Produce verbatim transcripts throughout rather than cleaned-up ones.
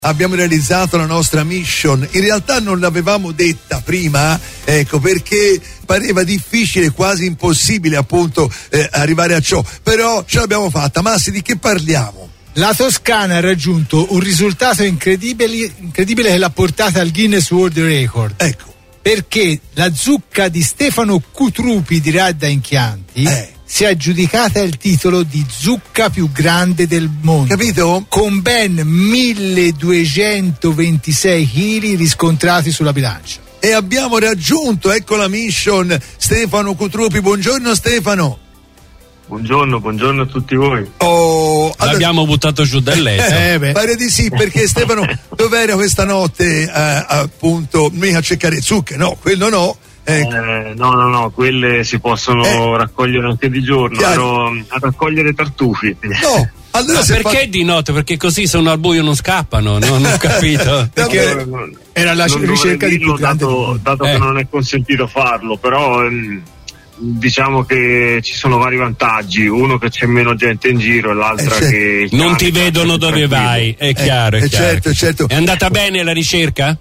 Abbiamo realizzato la nostra mission. In realtà non l'avevamo detta prima, ecco, perché pareva difficile, quasi impossibile appunto eh, arrivare a ciò, però ce l'abbiamo fatta. Massi, di che parliamo? La Toscana ha raggiunto un risultato incredibile, incredibile che l'ha portata al Guinness World Record. Ecco. Perché la zucca di Stefano Cutrupi di Radda in Chianti eh. si è aggiudicata il titolo di zucca più grande del mondo. Capito? Con ben milleduecentoventisei chili riscontrati sulla bilancia. E abbiamo raggiunto, ecco la mission, Stefano Cutrupi. Buongiorno Stefano. Buongiorno, buongiorno a tutti voi. Oh, l'abbiamo allora, buttato giù dal letto. Eh, beh. Pare di sì, perché Stefano, dov'era questa notte eh, appunto, mica a cercare zucche? No, quello no. Ecco. Eh, no, no, no, quelle si possono eh. raccogliere anche di giorno, però a raccogliere tartufi. No, allora ma perché fa... di notte? Perché così sono al buio non scappano, no? Non ho capito. Perché non, era la non ricerca di più grande dato, dato eh. che non è consentito farlo, però ehm, diciamo che ci sono vari vantaggi, uno che c'è meno gente in giro e l'altra eh, che non ti vedono dove vai, è chiaro, eh, è chiaro. Certo, certo. È andata bene la ricerca?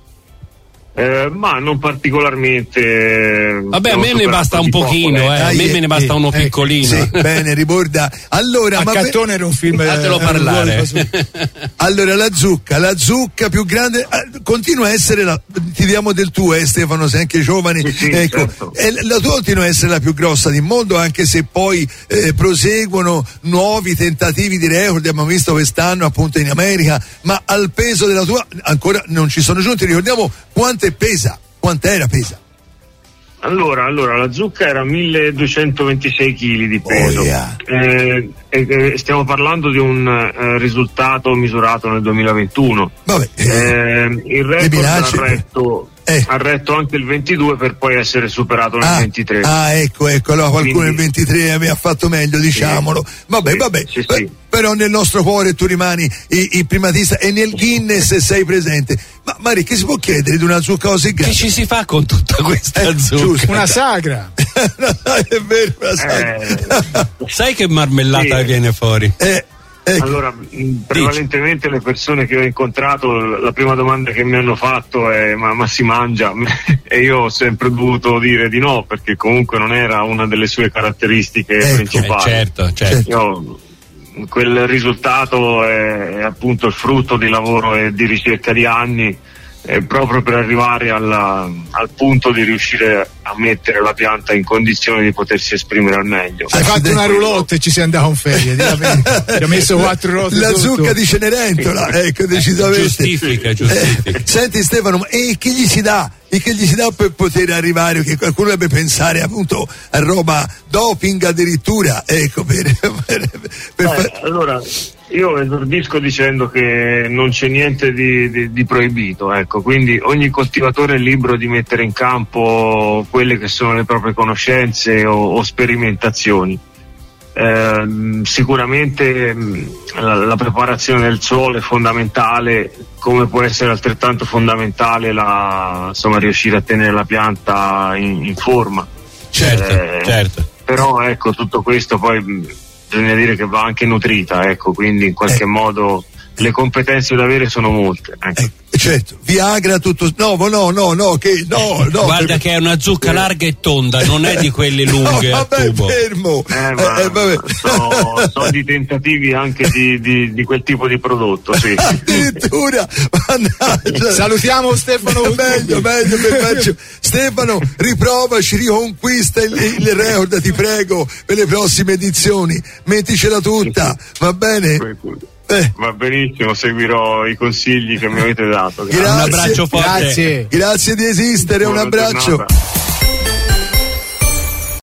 Eh, ma non particolarmente. Vabbè, a me ne basta un pochino, poco, eh. a me me ne basta uno eh, piccolino. Sì, bene, riborda. Allora, ma Cattone be- era un film. Fatelo eh, parlare. Allora, la zucca, la zucca più grande, eh, continua a essere la. Ti diamo del tuo, eh, Stefano, sei anche giovane. Sì, sì, ecco, certo. eh, la tua continua a essere la più grossa del mondo, anche se poi eh, proseguono nuovi tentativi di record. Abbiamo visto quest'anno appunto in America, ma al peso della tua ancora non ci sono giunti. Ricordiamo quante pesa, quant'era pesa? Allora, allora la zucca era milleduecentoventisei chili di peso. Oh, yeah. eh, eh, stiamo parlando di un eh, risultato misurato nel duemilaventuno. Vabbè, eh, il record ha retto, eh. ha retto anche il ventidue per poi essere superato nel ah, ventitré. Ah, ecco, ecco, allora qualcuno Quindi, nel ventitré aveva fatto meglio, diciamolo. Sì, vabbè, sì, vabbè. Sì, Beh, sì. Però nel nostro cuore tu rimani il primatista e nel Guinness sei presente. Ma Mari, che si può chiedere di una zucca così grande? Che ci si fa con tutta questa eh, zucca? Giusto. Una sagra. È vero, una sagra. Eh, sai che marmellata sì. viene fuori? Eh, ecco. Allora, prevalentemente Dici. le persone che ho incontrato, la prima domanda che mi hanno fatto è ma, ma si mangia? E io ho sempre dovuto dire di no, perché comunque non era una delle sue caratteristiche ecco. principali. Eh, certo, certo. Io, quel risultato è, è appunto il frutto di lavoro e di ricerca di anni, eh, proprio per arrivare alla, al punto di riuscire a mettere la pianta in condizione di potersi esprimere al meglio. Hai fatto una roulotte e ci sei andato in ferie, ti ho messo quattro rotte la sotto. zucca di Cenerentola, ecco, decisamente. Giustifica, giustifica. Eh, senti Stefano, e che gli si dà? E che gli si dà per poter arrivare, che qualcuno dovrebbe pensare appunto a roba doping addirittura, ecco, per, per, per eh, fa- allora io esordisco dicendo che non c'è niente di, di, di proibito, ecco, quindi ogni coltivatore è libero di mettere in campo quelle che sono le proprie conoscenze o, o sperimentazioni. Eh, sicuramente la, la preparazione del suolo è fondamentale, come può essere altrettanto fondamentale la, insomma, riuscire a tenere la pianta in, in forma. Certo, eh, certo. Però ecco, tutto questo poi bisogna dire che va anche nutrita, ecco, quindi in qualche eh. modo le competenze da avere sono molte. Ecco. Eh. Certo, Viagra tutto no, no, no, no, che no, no. Guarda per... che è una zucca larga e tonda, non è di quelle lunghe. No, vabbè, a tubo. fermo. Eh, ma eh, vabbè. So, so di tentativi anche di, di, di quel tipo di prodotto, sì. Addirittura, mannaggia. Salutiamo Stefano. meglio, meglio, meglio. Stefano, riprovaci, riconquista il, il record, ti prego, per le prossime edizioni. Metticela tutta, va bene? Eh. Va benissimo, seguirò i consigli che mi avete dato. Grazie. Un abbraccio forte. Grazie. Grazie di esistere, Buona un abbraccio. giornata.